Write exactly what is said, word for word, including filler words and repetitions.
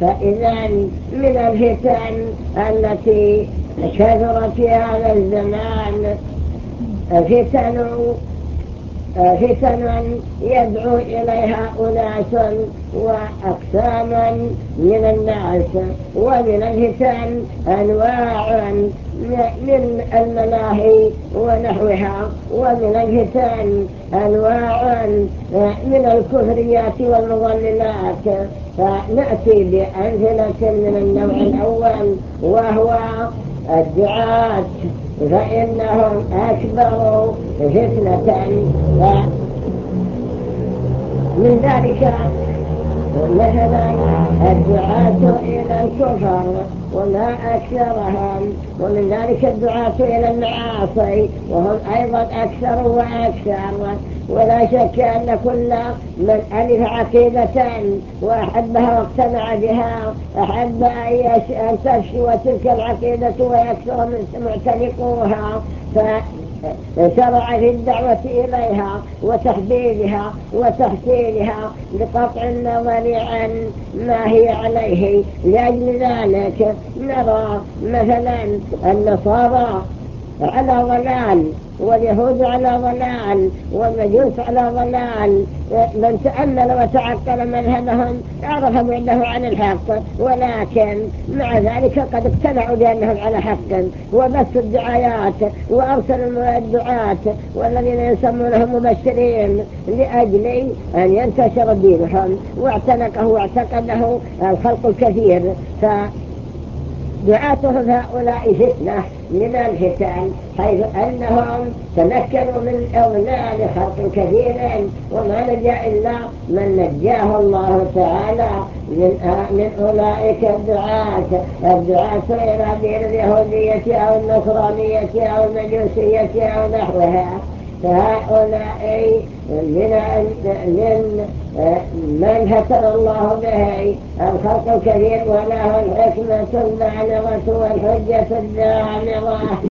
فإذا من الفتن التي كثرت في هذا الزمان فتن فتن يدعو إليها أناس وأقسام من الناس. ومن الفتن أنواع من الملاهي ونحوها، ومن الفتن أنواع من الكفريات والمضللات. فنأتي بأمثلة من النوع الأول وهو الدعاة، فإنهم أكبر فتنة. من ذلك مثلا الدعاة إلى الكفر وما أكثرهم، ومن ذلك الدعاة إلى المعاصي وهم أيضا أكثر وأكثر. ولا شك أن كل من ألف عقيدة وأحبها واقتنع بها أحب أن تفشو تلك العقيدة ويكثر من معتنقوها، فشرع في الدعوة إليها وتحبيبها وتحسينها بقطع النظر عن ما هي عليه. لأجل ذلك نرى مثلا النصارى على ضلال، واليهود على ضلال، والمجوس على ضلال. من تأمل وتعقل مذهبهم عرف بعده عن الحق، ولكن مع ذلك قد اقتنعوا بأنهم على حق وبثوا الدعايات وأرسلوا الدعاة والذين يسمونهم مبشرين لأجل أن ينتشر دينهم، واعتنقه واعتقده الخلق الكثير. ف دعاتهم هؤلاء فتنة من الفتن، حيث أنهم تمكنوا من إضلال خلق كثير، وما نجا إلا من نجاه الله تعالى من, من أولئك الدعاة الدعاة إلى دين اليهودية أو النصرانية أو المجوسية أو نحوها. فهؤلاء من من من هتر الله به الخلق الكثير، وله الحكمة البالغة والحجة الدامغة